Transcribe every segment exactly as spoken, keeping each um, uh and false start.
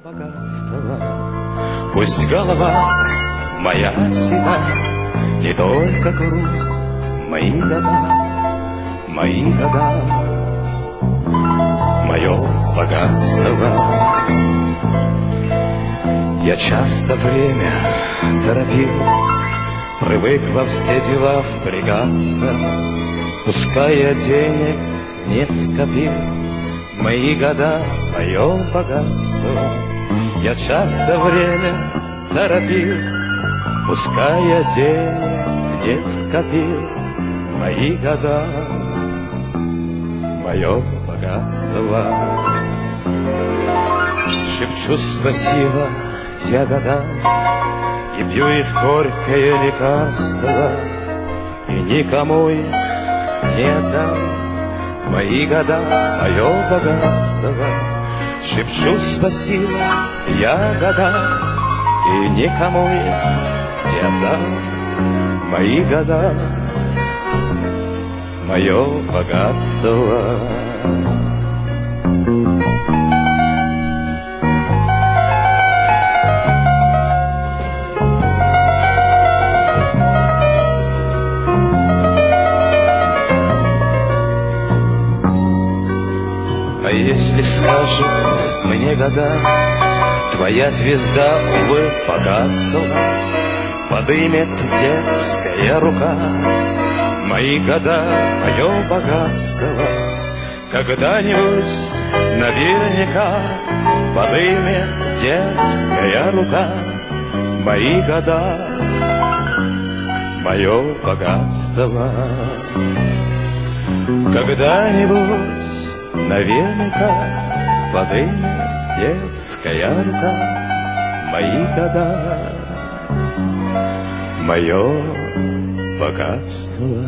богатства. Пусть голова моя седа, не только груз, мои года, мои года, мое богатство. Я часто время торопил, привык во все дела впрягаться, пускай я денег не скопил, мои года, мое богатство. Я часто время торопил, пускай я денег не скопил, мои года, мое богатство. Шепчу спасибо я годам и пью их горькое лекарство, и никому их не отдам, мои года, мое богатство. Шепчу спасибо я годам и никому их не отдам, мои года, мое богатство. А если скажут мне года, твоя звезда, увы, погасла, подымет детская рука, мои года, мое богатство. Когда-нибудь наверняка подымет детская рука, мои года, мое богатство. Когда-нибудь наверняка подымет детская рука, мои года, мое богатство.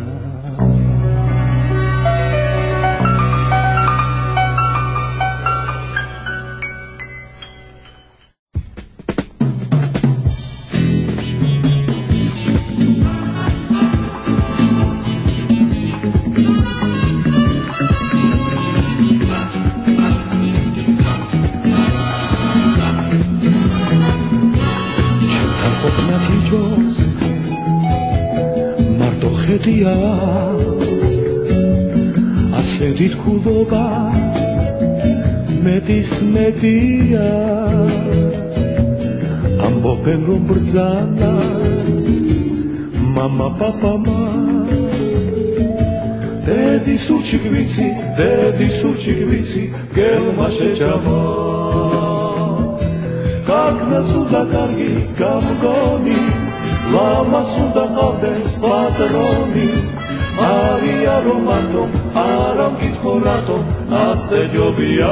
ასედით ხულობა მეტის მეტია, ამბობენ რომ ბრძანა მამა პაპამა, დედის სურჩი გვიცი, დედის სურჩი გვიცი, გელმა შეჭამა, გაგნას უნდა კარგი გამგონი, ლამას უნდა ყავდეს პატრონი, არია რომ მარტო, არა მკითხო რატომ, ასე ჯობია.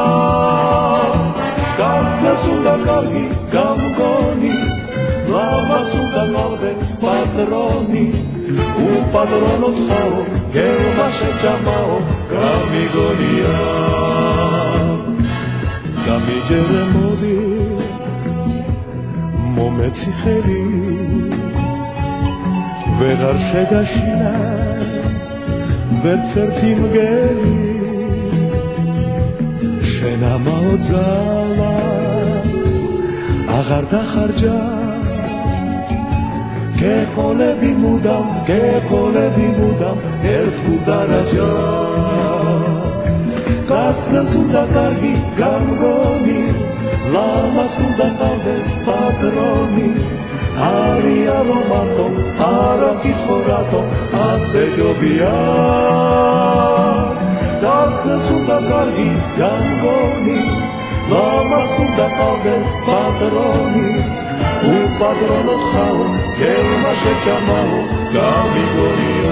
გაგნას უნდა კარგი გამგონი, ლამას უნდა ყავდეს პატრონი, უპატრონოდ ხარო, გელმა შეჭამაო, გამიგონია. გამიჯერე მოდი, მომეცი ხელი, ვეღარ შეგაშინას ვერც ერთი მგელი, შენ ამაო ძალას აღარ დახარჯა, გეყოლები მუდამ, გეყოლები მუდამ ერთ უდარაჯა. გაგნას უნდა კარგი გამგონი, ლამას უნდა ყავდეს პატრონი, არია რომ მარტო, არა მკითხო რატომ, ასე ჯობია. გაგნას უნდა კარგი გამგონი, ლამას უნდა ყავდეს პატრონი, უპატრონოდ ხარო, გელმა შეჭამაო, გამიგონია.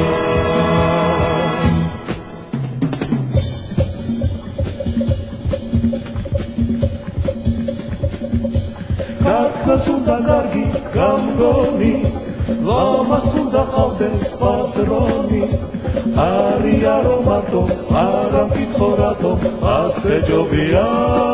გაგნას უნდა კარგი გამგონი, ლამას უნდა ყავდეს პატრონი, არია რომ მარტო, არა მკითხო რატომ, ასე ჯობია.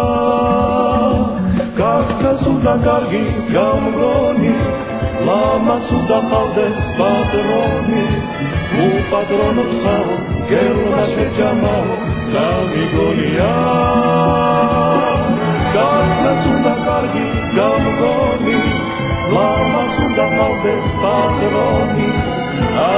გაგნას უნდა კარგი გამგონი, ლამას უნდა ყავდეს პატრონი, უპატრონოდ ხარო, გელმა შეჭამაო, გამიგონია. გაგნას უნდა nottes padroni,